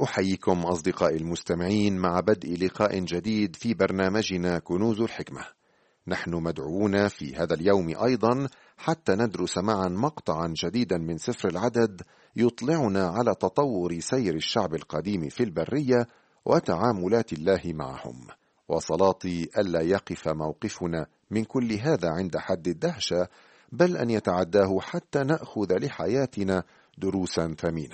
أحييكم أصدقائي المستمعين مع بدء لقاء جديد في برنامجنا كنوز الحكمة. نحن مدعوون في هذا اليوم أيضا حتى ندرس معا مقطعا جديدا من سفر العدد يطلعنا على تطور سير الشعب القديم في البرية وتعاملات الله معهم، وصلاتي ألا يقف موقفنا من كل هذا عند حد الدهشة، بل أن يتعداه حتى نأخذ لحياتنا دروسا ثمينة.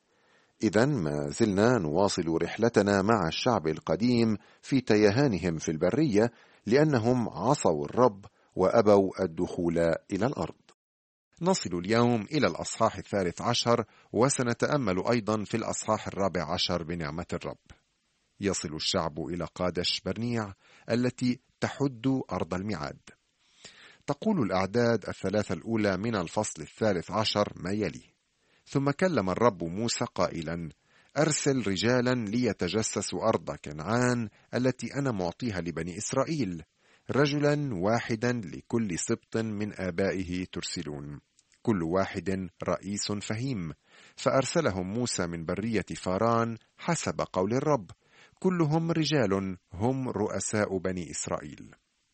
إذن ما زلنا نواصل رحلتنا مع الشعب القديم في تيهانهم في البرية لأنهم عصوا الرب وأبوا الدخول إلى الأرض. نصل اليوم إلى الأصحاح 13 وسنتأمل أيضا في الأصحاح 14 بنعمة الرب. يصل الشعب إلى قادش برنيع التي تحد أرض الميعاد. تقول الأعداد 3 الأولى من الفصل 13 ما يلي: ثم كلم الرب موسى قائلا: أرسل رجالا ليتجسسوا أرض كنعان التي أنا معطيها لبني إسرائيل، رجلا واحدا لكل سبط من آبائه ترسلون، كل واحد رئيس فهيم. فأرسلهم موسى من برية فاران حسب قول الرب، كلهم رجال هم رؤساء بني إسرائيل.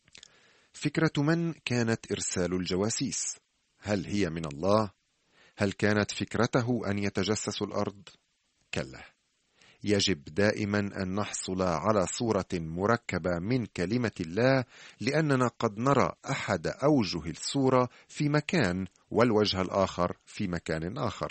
فكرة من كانت إرسال الجواسيس؟ هل هي من الله؟ هل كانت فكرته أن يتجسسوا الأرض؟ كلا، يجب دائما أن نحصل على صورة مركبة من كلمة الله، لأننا قد نرى أحد أوجه الصورة في مكان والوجه الآخر في مكان آخر.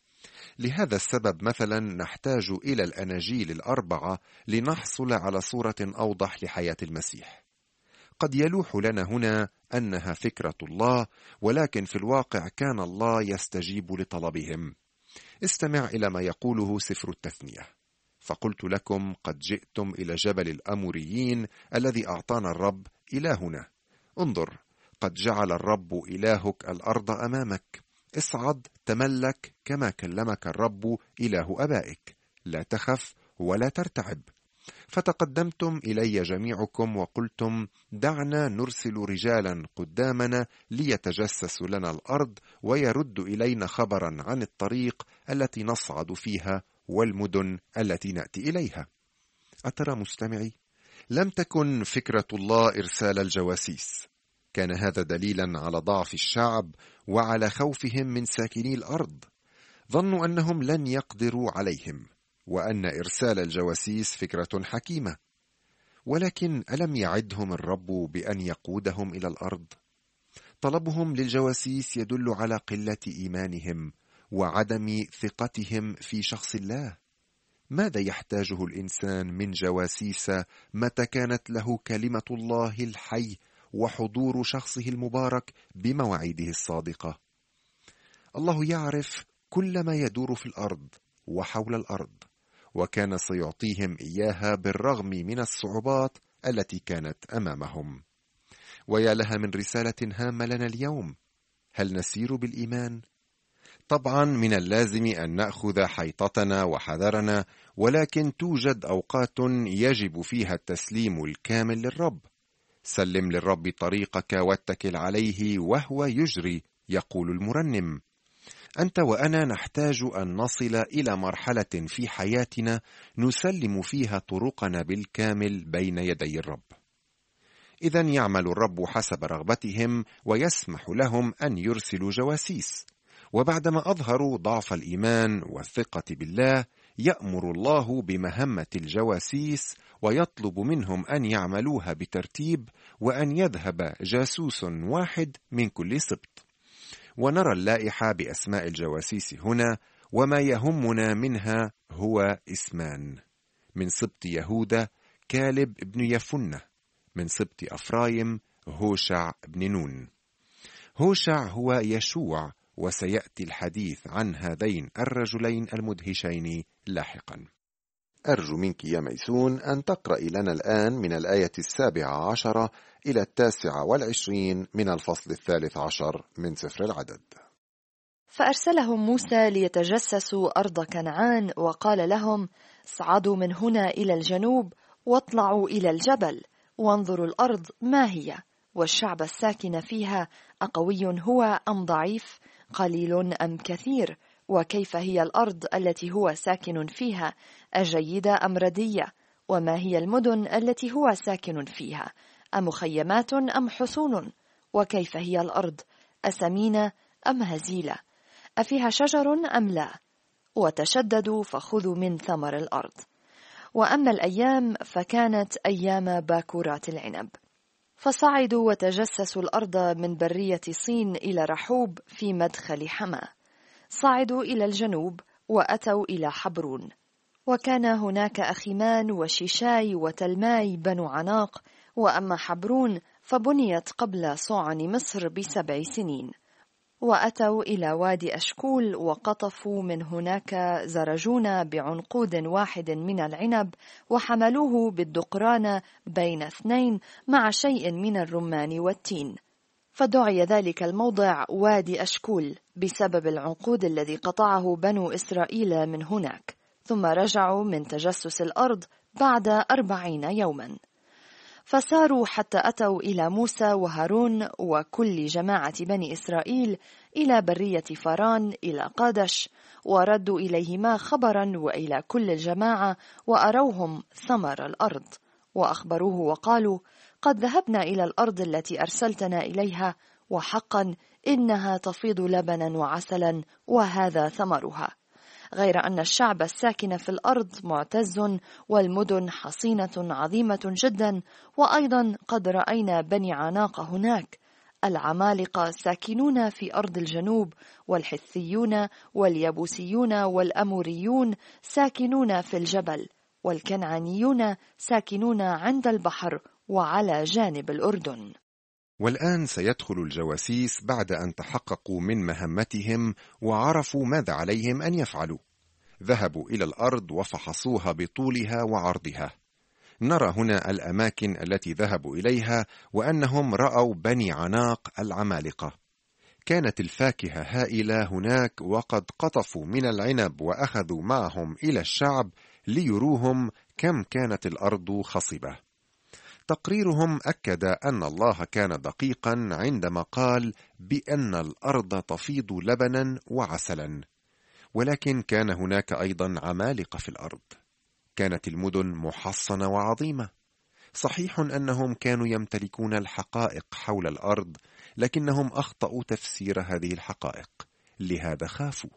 لهذا السبب مثلا نحتاج إلى الأناجيل الأربعة لنحصل على صورة أوضح لحياة المسيح. قد يلوح لنا هنا أنها فكرة الله، ولكن في الواقع كان الله يستجيب لطلبهم. استمع إلى ما يقوله سفر التثنية: فقلت لكم قد جئتم إلى جبل الأموريين الذي أعطانا الرب إلهنا. انظر، قد جعل الرب إلهك الأرض أمامك، اصعد تملك كما كلمك الرب إله أبائك، لا تخف ولا ترتعب. فتقدمتم إلي جميعكم وقلتم: دعنا نرسل رجالا قدامنا ليتجسسوا لنا الأرض ويرد إلينا خبرا عن الطريق التي نصعد فيها والمدن التي نأتي إليها. أترى مستمعي؟ لم تكن فكرة الله إرسال الجواسيس. كان هذا دليلا على ضعف الشعب وعلى خوفهم من ساكني الأرض. ظنوا أنهم لن يقدروا عليهم، وأن إرسال الجواسيس فكرة حكيمة. ولكن ألم يعدهم الرب بأن يقودهم إلى الأرض؟ طلبهم للجواسيس يدل على قلة إيمانهم وعدم ثقتهم في شخص الله. ماذا يحتاجه الإنسان من جواسيس متى كانت له كلمة الله الحي وحضور شخصه المبارك بمواعيده الصادقة؟ الله يعرف كل ما يدور في الأرض وحول الأرض، وكان سيعطيهم إياها بالرغم من الصعوبات التي كانت أمامهم. ويا لها من رسالة هامة لنا اليوم. هل نسير بالإيمان؟ طبعا من اللازم أن نأخذ حيطتنا وحذرنا، ولكن توجد أوقات يجب فيها التسليم الكامل للرب. سلم للرب طريقك واتكل عليه وهو يجري، يقول المرنم. أنت وأنا نحتاج أن نصل إلى مرحلة في حياتنا نسلم فيها طرقنا بالكامل بين يدي الرب. إذن يعمل الرب حسب رغبتهم ويسمح لهم أن يرسلوا جواسيس، وبعدما أظهروا ضعف الإيمان والثقة بالله يأمر الله بمهمة الجواسيس ويطلب منهم أن يعملوها بترتيب، وأن يذهب جاسوس واحد من كل سبط. ونرى اللائحة بأسماء الجواسيس هنا، وما يهمنا منها هو اسمان: من سبط يهوذا كالب ابن يفنة، من سبط أفرايم هوشع ابن نون. هوشع هو يشوع، وسيأتي الحديث عن هذين الرجلين المدهشين لاحقا. أرجو منك يا ميسون أن تقرأ لنا الآن من الآية 17 إلى 29 من الفصل 13 من سفر العدد. فأرسلهم موسى ليتجسسوا أرض كنعان، وقال لهم: اصعدوا من هنا إلى الجنوب واطلعوا إلى الجبل، وانظروا الأرض ما هي، والشعب الساكن فيها أقوي هو أم ضعيف، قليل أم كثير، وكيف هي الأرض التي هو ساكن فيها، أجيدة أم ردية؟ وما هي المدن التي هو ساكن فيها، أمخيمات أم حصون؟ وكيف هي الأرض، أسمينة أم هزيلة؟ أفيها شجر أم لا؟ وتشددوا فخذوا من ثمر الأرض. وأما الأيام فكانت أيام باكورات العنب. فصعدوا وتجسسوا الأرض من برية صين إلى رحوب في مدخل حما. صعدوا إلى الجنوب وأتوا إلى حبرون. وكان هناك أخيمان وشيشاي وتلماي بنو عناق. وأما حبرون فبنيت قبل صعن مصر ب7 سنين. وأتوا إلى وادي أشكول وقطفوا من هناك زرجون بعنقود واحد من العنب، وحملوه بالدقران بين 2 مع شيء من الرمان والتين. فدعي ذلك الموضع وادي أشكول بسبب العنقود الذي قطعه بنو إسرائيل من هناك. ثم رجعوا من تجسس الأرض بعد 40 يوما. فساروا حتى أتوا إلى موسى وهارون وكل جماعة بني إسرائيل إلى برية فاران إلى قادش، وردوا إليهما خبرا وإلى كل الجماعة، وأروهم ثمر الأرض، وأخبروه وقالوا: قد ذهبنا إلى الأرض التي أرسلتنا إليها، وحقا إنها تفيض لبنا وعسلا، وهذا ثمرها. غير أن الشعب الساكن في الأرض معتز، والمدن حصينة عظيمة جدا. وأيضا قد رأينا بني عناق هناك، العمالقة ساكنون في أرض الجنوب، والحثيون واليبوسيون والأموريون ساكنون في الجبل، والكنعانيون ساكنون عند البحر وعلى جانب الأردن. والآن سيدخل الجواسيس بعد أن تحققوا من مهمتهم وعرفوا ماذا عليهم أن يفعلوا. ذهبوا إلى الأرض وفحصوها بطولها وعرضها. نرى هنا الأماكن التي ذهبوا إليها، وأنهم رأوا بني عناق العمالقة. كانت الفاكهة هائلة هناك، وقد قطفوا من العنب وأخذوا معهم إلى الشعب ليروهم كم كانت الأرض خصبة. تقريرهم أكد أن الله كان دقيقا عندما قال بأن الأرض تفيض لبنا وعسلا، ولكن كان هناك أيضا عمالقة في الأرض. كانت المدن محصنة وعظيمة. صحيح أنهم كانوا يمتلكون الحقائق حول الأرض، لكنهم أخطأوا تفسير هذه الحقائق، لهذا خافوا.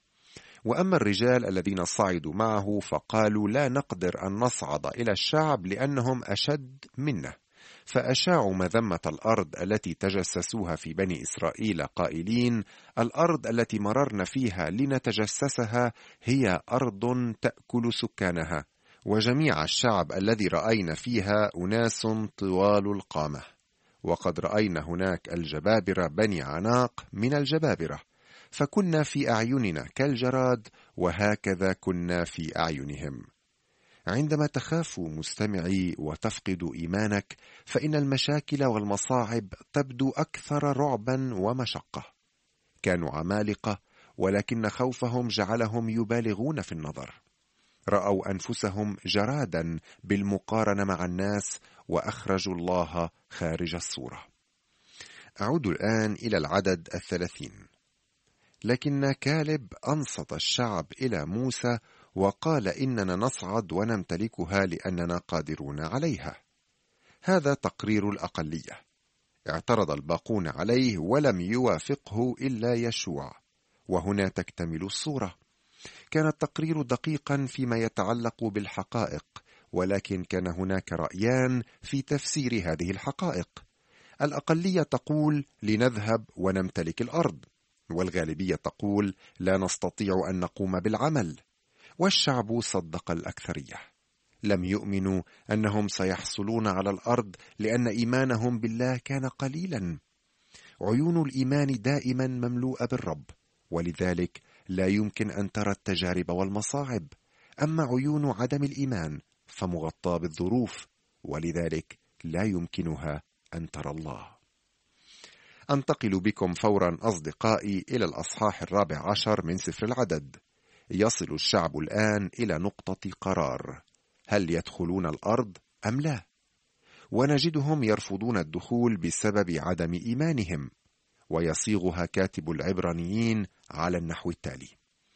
وأما الرجال الذين صعدوا معه فقالوا: لا نقدر أن نصعد إلى الشعب لأنهم أشد منا، فأشاعوا مذمة الأرض التي تجسسوها في بني إسرائيل قائلين: الأرض التي مررنا فيها لنتجسسها هي أرض تأكل سكانها، وجميع الشعب الذي رأينا فيها أناس طوال القامة، وقد رأينا هناك الجبابرة بني عناق من الجبابرة، فكنا في أعيننا كالجراد، وهكذا كنا في أعينهم. عندما تخاف مستمعي وتفقد إيمانك، فإن المشاكل والمصاعب تبدو أكثر رعبا ومشقة. كانوا عمالقة، ولكن خوفهم جعلهم يبالغون في النظر. رأوا أنفسهم جرادا بالمقارنة مع الناس، وأخرجوا الله خارج الصورة. أعود الآن إلى العدد 30. لكن كالب أنصت الشعب إلى موسى وقال: إننا نصعد ونمتلكها لأننا قادرون عليها. هذا تقرير الأقلية. اعترض الباقون عليه ولم يوافقه إلا يشوع، وهنا تكتمل الصورة. كان التقرير دقيقا فيما يتعلق بالحقائق، ولكن كان هناك رأيان في تفسير هذه الحقائق. الأقلية تقول: لنذهب ونمتلك الأرض، والغالبية تقول: لا نستطيع أن نقوم بالعمل. والشعب صدق الأكثرية. لم يؤمنوا أنهم سيحصلون على الأرض لأن إيمانهم بالله كان قليلا. عيون الإيمان دائما مملوءة بالرب، ولذلك لا يمكن أن ترى التجارب والمصاعب. أما عيون عدم الإيمان فمغطاة بالظروف، ولذلك لا يمكنها أن ترى الله. أنتقل بكم فورا أصدقائي إلى الأصحاح 14 من سفر العدد. يصل الشعب الآن إلى نقطة قرار: هل يدخلون الأرض أم لا؟ ونجدهم يرفضون الدخول بسبب عدم إيمانهم، ويصيغها كاتب العبرانيين على النحو التالي: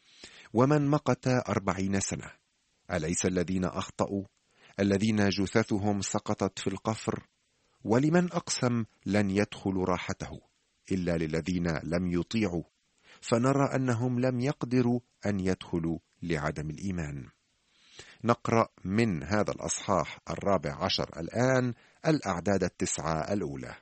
ومن مقت 40 سنة؟ أليس الذين أخطأوا الذين جثثهم سقطت في القفر؟ ولمن أقسم لن يدخلوا راحته إلا للذين لم يطيعوا، فنرى أنهم لم يقدروا أن يدخلوا لعدم الإيمان. نقرأ من هذا الأصحاح 14 الآن الأعداد 9 الأولى.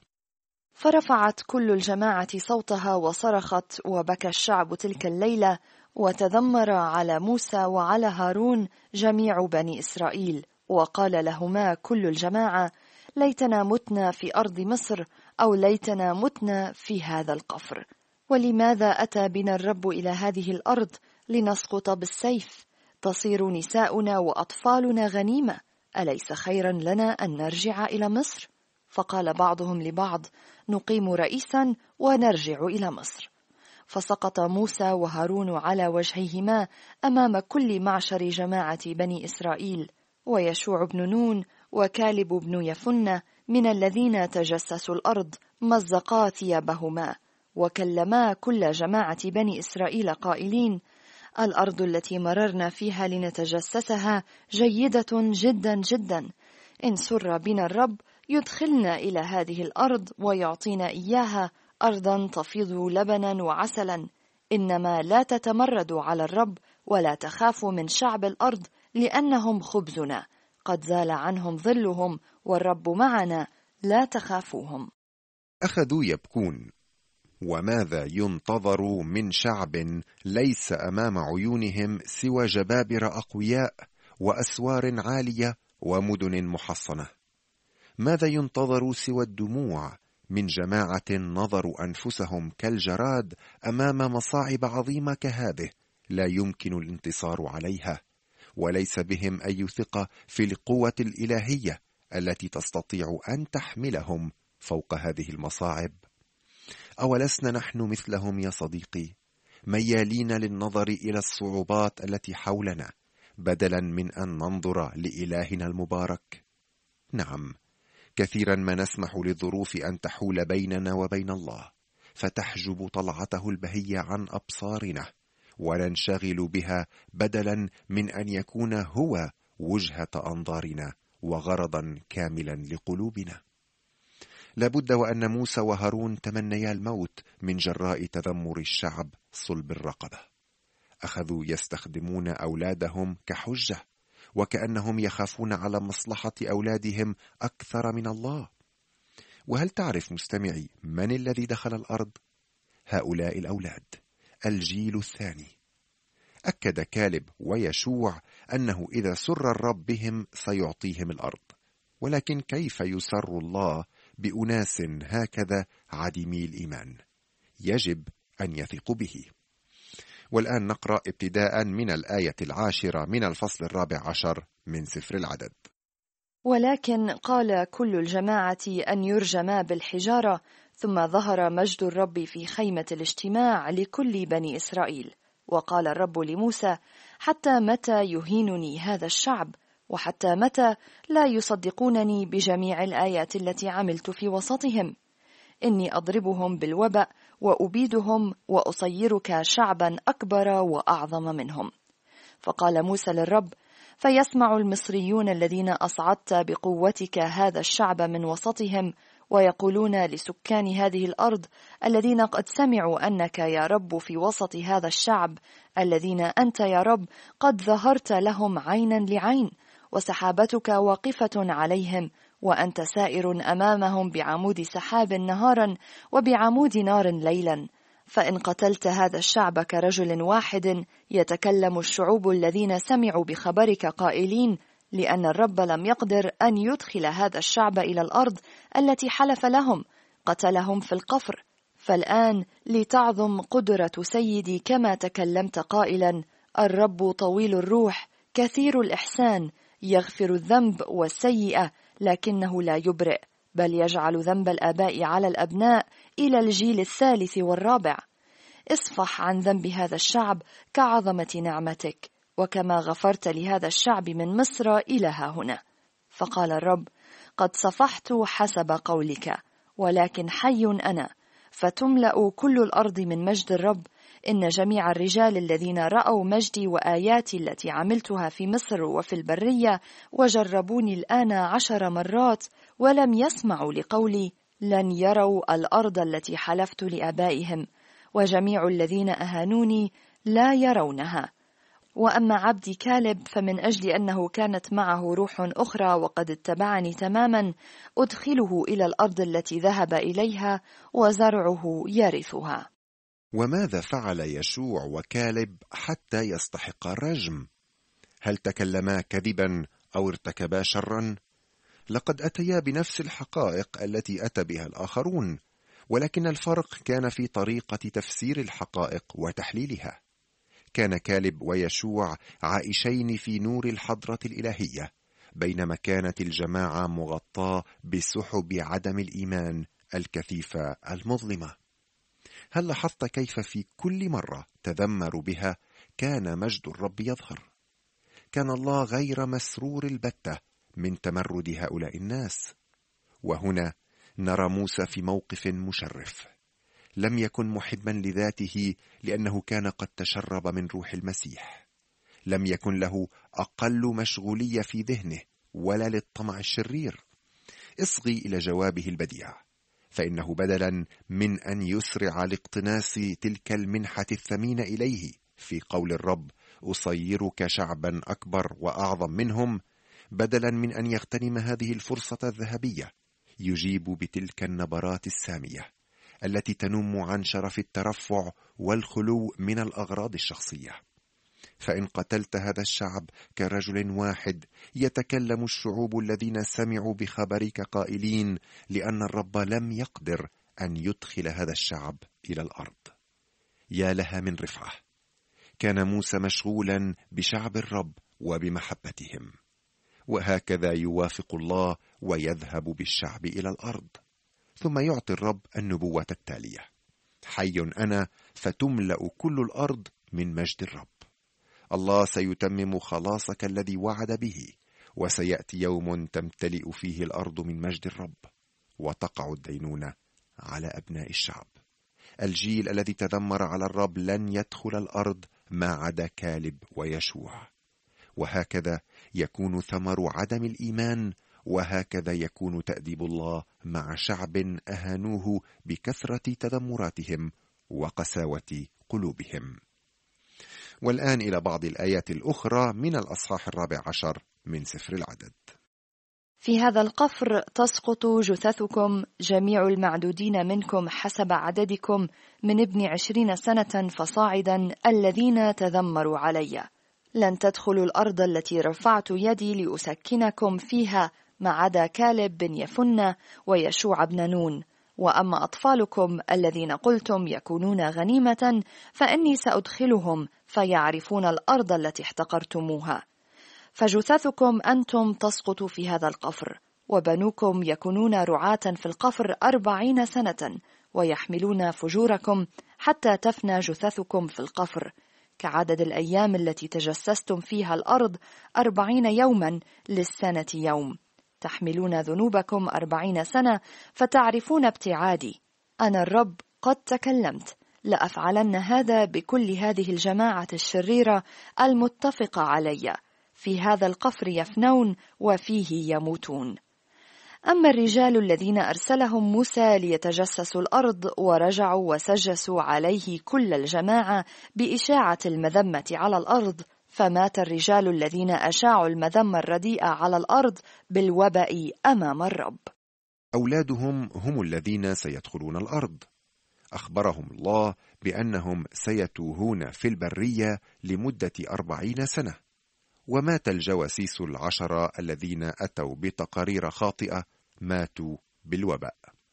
فرفعت كل الجماعة صوتها وصرخت، وبكى الشعب تلك الليلة، وتذمر على موسى وعلى هارون جميع بني إسرائيل، وقال لهما كل الجماعة: ليتنا متنا في أرض مصر، أو ليتنا متنا في هذا القفر. ولماذا أتى بنا الرب إلى هذه الأرض لنسقط بالسيف؟ تصير نساؤنا وأطفالنا غنيمة، أليس خيرا لنا أن نرجع إلى مصر؟ فقال بعضهم لبعض: نقيم رئيسا ونرجع إلى مصر. فسقط موسى وهارون على وجهيهما أمام كل معشر جماعة بني إسرائيل، ويشوع بن نون وكالب بن يفنة من الذين تجسسوا الأرض مزقا ثيابهما، وكلما كل جماعة بني إسرائيل قائلين: الأرض التي مررنا فيها لنتجسسها جيدة جدا جدا، إن سر بنا الرب يدخلنا إلى هذه الأرض ويعطينا إياها، أرضا تفيض لبنا وعسلا. إنما لا تتمردوا على الرب ولا تخافوا من شعب الأرض، لأنهم خبزنا، قد زال عنهم ظلهم، والرب معنا، لا تخافوهم. أخذوا يبكون. وماذا ينتظر من شعب ليس أمام عيونهم سوى جبابرة أقوياء وأسوار عالية ومدن محصنة؟ ماذا ينتظر سوى الدموع من جماعة نظروا أنفسهم كالجراد أمام مصاعب عظيمة كهذه لا يمكن الانتصار عليها، وليس بهم أي ثقة في القوة الإلهية التي تستطيع أن تحملهم فوق هذه المصاعب؟ أولسنا نحن مثلهم يا صديقي، ميالين للنظر إلى الصعوبات التي حولنا بدلا من أن ننظر لإلهنا المبارك؟ نعم، كثيرا ما نسمح للظروف أن تحول بيننا وبين الله، فتحجب طلعته البهية عن أبصارنا، وننشغل بها بدلا من أن يكون هو وجهة أنظارنا وغرضا كاملا لقلوبنا. لابد وأن موسى وهارون تمنيا الموت من جراء تذمر الشعب صلب الرقبة. أخذوا يستخدمون أولادهم كحجة، وكأنهم يخافون على مصلحة أولادهم أكثر من الله. وهل تعرف مستمعي من الذي دخل الأرض؟ هؤلاء الأولاد، الجيل الثاني. أكد كالب ويشوع أنه إذا سر الرب بهم سيعطيهم الأرض، ولكن كيف يسر الله بأناس هكذا عديمي الإيمان؟ يجب أن يثقوا به. والآن نقرأ ابتداء من الآية 10 من الفصل 14 من سفر العدد. ولكن قال كل الجماعة أن يرجما بالحجارة، ثم ظهر مجد الرب في خيمة الاجتماع لكل بني إسرائيل. وقال الرب لموسى: حتى متى يهينني هذا الشعب؟ وحتى متى لا يصدقونني بجميع الآيات التي عملت في وسطهم؟ إني أضربهم بالوبأ وأبيدهم وأصيرك شعبا أكبر وأعظم منهم. فقال موسى للرب: فيسمع المصريون الذين أصعدت بقوتك هذا الشعب من وسطهم، ويقولون لسكان هذه الأرض الذين قد سمعوا أنك يا رب في وسط هذا الشعب، الذين أنت يا رب قد ظهرت لهم عينا لعين، وسحابتك واقفة عليهم، وأنت سائر أمامهم بعمود سحاب نهارا وبعمود نار ليلا. فإن قتلت هذا الشعب كرجل واحد، يتكلم الشعوب الذين سمعوا بخبرك قائلين: لأن الرب لم يقدر أن يدخل هذا الشعب إلى الأرض التي حلف لهم، قتلهم في القفر. فالآن لتعظم قدرة سيدي كما تكلمت قائلا: الرب طويل الروح كثير الإحسان، يغفر الذنب والسيئة، لكنه لا يبرئ، بل يجعل ذنب الآباء على الأبناء إلى الجيل الثالث والرابع. اصفح عن ذنب هذا الشعب كعظمة نعمتك، وكما غفرت لهذا الشعب من مصر إلى ها هنا. فقال الرب: قد صفحت حسب قولك، ولكن حي أنا، فتملأ كل الأرض من مجد الرب، إن جميع الرجال الذين رأوا مجدي وآياتي التي عملتها في مصر وفي البرية وجربوني الآن 10 مرات ولم يسمعوا لقولي لن يروا الأرض التي حلفت لآبائهم، وجميع الذين أهانوني لا يرونها. وأما عبدي كالب فمن أجل أنه كانت معه روح أخرى وقد اتبعني تماما أدخله إلى الأرض التي ذهب إليها وزرعه يرثها. وماذا فعل يشوع وكالب حتى يستحق الرجم؟ هل تكلما كذبا أو ارتكبا شرا؟ لقد أتيا بنفس الحقائق التي أتى بها الآخرون، ولكن الفرق كان في طريقة تفسير الحقائق وتحليلها. كان كالب ويشوع عائشين في نور الحضرة الإلهية، بينما كانت الجماعة مغطاة بسحب عدم الإيمان الكثيفة المظلمة. هل لاحظت كيف في كل مرة تذمروا بها كان مجد الرب يظهر؟ كان الله غير مسرور البتة من تمرد هؤلاء الناس. وهنا نرى موسى في موقف مشرف. لم يكن محبا لذاته لأنه كان قد تشرب من روح المسيح. لم يكن له أقل مشغولية في ذهنه ولا للطمع الشرير. اصغي إلى جوابه البديع، فإنه بدلا من أن يسرع لاقتناص تلك المنحة الثمينة إليه في قول الرب أصيرك شعبا أكبر وأعظم منهم، بدلا من أن يغتنم هذه الفرصة الذهبية، يجيب بتلك النبرات السامية التي تنم عن شرف الترفع والخلو من الأغراض الشخصية. فإن قتلت هذا الشعب كرجل واحد يتكلم الشعوب الذين سمعوا بخبرك قائلين لأن الرب لم يقدر أن يدخل هذا الشعب إلى الأرض. يا لها من رفعة! كان موسى مشغولا بشعب الرب وبمحبتهم، وهكذا يوافق الله ويذهب بالشعب إلى الأرض. ثم يعطي الرب النبوة التالية: حي أنا فتملأ كل الأرض من مجد الرب. الله سيتمم خلاصك الذي وعد به، وسيأتي يوم تمتلئ فيه الأرض من مجد الرب، وتقع الدينونة على أبناء الشعب. الجيل الذي تذمر على الرب لن يدخل الأرض ما عدا كالب ويشوع. وهكذا يكون ثمر عدم الإيمان، وهكذا يكون تأديب الله مع شعب أهانوه بكثرة تذمراتهم وقساوة قلوبهم. والآن إلى بعض الآيات الأخرى من الأصحاح 14 من سفر العدد. في هذا القفر تسقط جثثكم جميع المعدودين منكم حسب عددكم من ابن 20 سنة فصاعدا الذين تذمروا علي. لن تدخلوا الأرض التي رفعت يدي لأسكنكم فيها ما عدا كالب بن يفنة ويشوع بن نون. وأما أطفالكم الذين قلتم يكونون غنيمة فإني سأدخلهم فيعرفون الأرض التي احتقرتموها. فجثثكم أنتم تسقط في هذا القفر، وبنوكم يكونون رعاة في القفر 40 سنة ويحملون فجوركم حتى تفنى جثثكم في القفر، كعدد الأيام التي تجسستم فيها الأرض 40 يوما للسنة يوم. تحملون ذنوبكم 40 سنة فتعرفون ابتعادي. أنا الرب قد تكلمت، لأفعلن هذا بكل هذه الجماعة الشريرة المتفقة علي. في هذا القفر يفنون وفيه يموتون. أما الرجال الذين أرسلهم موسى ليتجسسوا الأرض ورجعوا وسجسوا عليه كل الجماعة بإشاعة المذمة على الأرض، فمات الرجال الذين أشاعوا المذمة الرديئة على الأرض بالوباء أمام الرب. أولادهم هم الذين سيدخلون الأرض. أخبرهم الله بأنهم سيتوهون في البرية لمدة 40 سنة، ومات الجواسيس 10 الذين أتوا بتقارير خاطئة ماتوا بالوباء.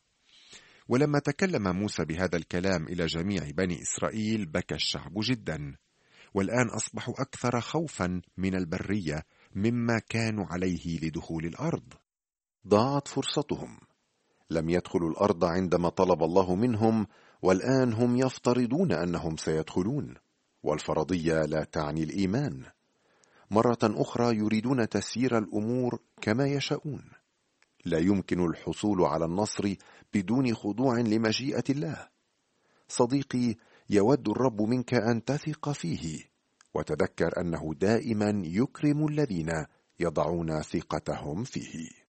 ولما تكلم موسى بهذا الكلام إلى جميع بني إسرائيل بكى الشعب جدا، والآن أصبحوا أكثر خوفا من البرية مما كانوا عليه لدخول الأرض. ضاعت فرصتهم، لم يدخلوا الأرض عندما طلب الله منهم، والآن هم يفترضون أنهم سيدخلون، والفرضية لا تعني الإيمان. مرة أخرى يريدون تسيير الأمور كما يشاءون. لا يمكن الحصول على النصر بدون خضوع لمشيئة الله. صديقي، يود الرب منك أن تثق فيه، وتذكر أنه دائما يكرم الذين يضعون ثقتهم فيه.